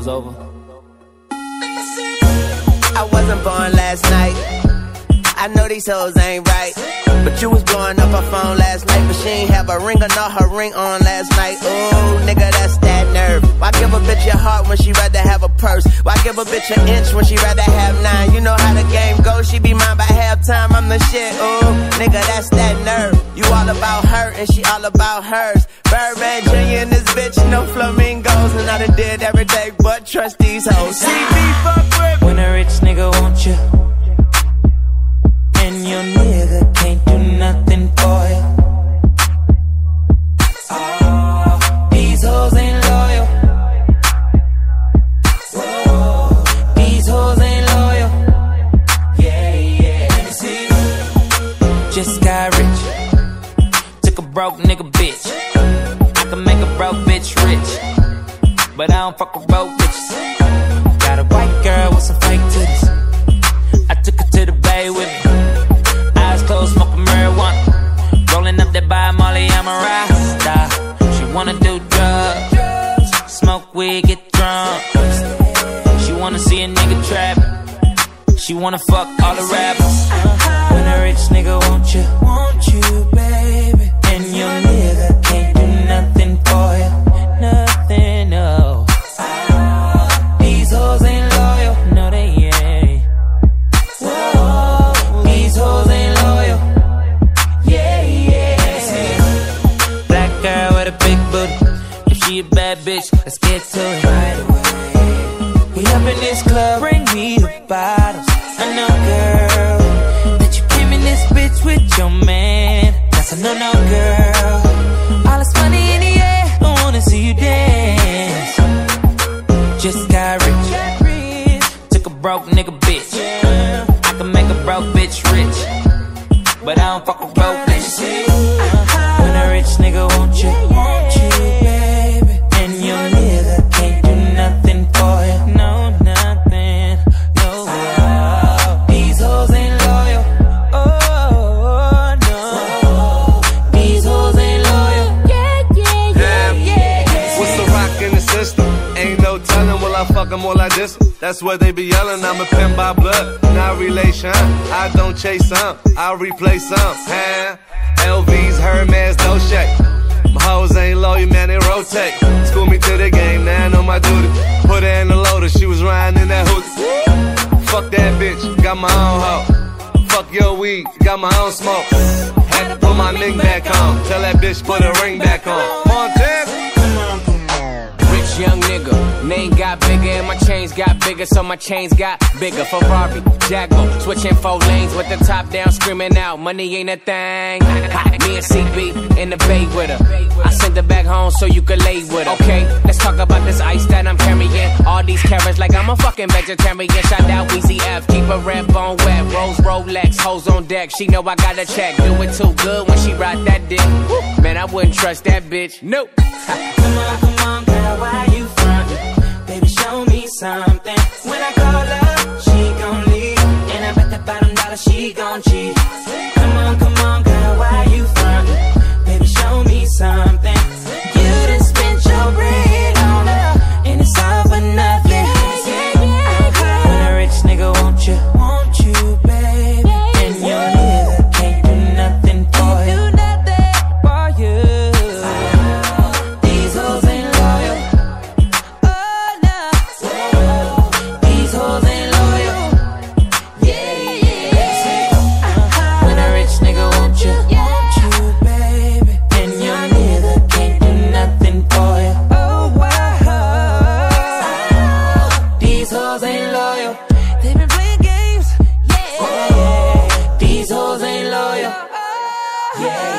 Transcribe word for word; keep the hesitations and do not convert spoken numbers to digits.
was over. I wasn't born last night. I know these hoes ain't right, but you was blowing up her phone last night, but she ain't have a ring or not her ring on last night. Ooh, nigga, that's that nerve. Why give a bitch your heart when she rather have a purse? Why give a bitch an inch when she rather have nine? You know how the game goes, she be mine by halftime, I'm the shit. Ooh, nigga, that's that nerve. You all about her and she all about hers. Birdman Junior in this bitch, no flamingos, and I done did every day but trust these hoes. C B fuck with. When a rich nigga want you, and your nigga can't do nothing for you. Oh, these hoes ain't loyal. Whoa, these hoes ain't loyal. Yeah, yeah. Let me see. Just got rich. Took a broke nigga bitch. I can make a broke bitch rich, but I don't fuck with broke bitches. Got a white girl with some fake titties. I took her to the bay with me. Eyes closed, smoking marijuana. Rolling up that by Molly, I'm a rasta. She wanna do drugs, smoke weed, get drunk. She wanna see a nigga trap. She wanna fuck all the rappers. When a rich nigga want you, want you, baby, and your nigga can't do nothing for you, nothing, no. These hoes ain't loyal, no they ain't. Whoa, these hoes ain't loyal. Yeah, yeah. Black girl with a big booty. If she a bad bitch, let's get to it right away. We up in this club, bring me the bottles. I know, girl, that you came in this bitch with your man. That's a no-no, girl. All this money in the air, I wanna see you dance. Just got rich. Took a broke nigga bitch. I can make a broke bitch rich, but I don't fuck with broke bitches. When a rich nigga want you, want you, baby, and your nigga can't do nothing for you, no, nothing, no. These hoes ain't loyal, oh, no. These hoes ain't loyal, yeah, yeah, yeah, yeah, yeah. What's the rock in the system? Ain't no telling, will I fuck them or like this? That's what they be yelling, I'm a pimp by blood, not relation. I don't chase some, I replace some, huh? L V's, Hermes, no shake. My hoes ain't loyal, man, they rotate. School me to the game, now I know my duty. Put her in the loader, she was riding in that hoodie. Fuck that bitch, got my own hoe. Fuck your weed, got my own smoke. Had to put my mink back on, tell that bitch put her ring back on. Montana. Young nigga, name got bigger and my chains got bigger, so my chains got bigger. Ferrari, Jaguar, switching four lanes with the top down, screaming out, money ain't a thing. Me and C B in the bay with her. I sent her back home so you could lay with her. Okay, let's talk about this ice that I'm carrying. All these carrots like I'm a fucking vegetarian. Shout out Weezy F, keep a red bone wet. Rose Rolex, hoes on deck. She know I got a check. Do it too good when she ride that dick. Man, I wouldn't trust that bitch. Nope. Come on, come on, girl, why you frontin'? Baby, show me something. When I call her, she gon' leave, and I bet that bottom dollar she gon' cheat. Come on, come on, girl, why you frontin'? Baby, show me something. You done spent your bread on her, and it's all for nothing. When a rich nigga want you, want you, baby, and your nigga can't do nothing for you, for you. These hoes ain't loyal. Oh no. These hoes ain't loyal. Yeah, yeah. When a rich nigga want you, want you, baby, and your nigga can't do nothing for you. Oh wow. These hoes ain't loyal. They been playing games. Yeah. These hoes ain't loyal. Yeah.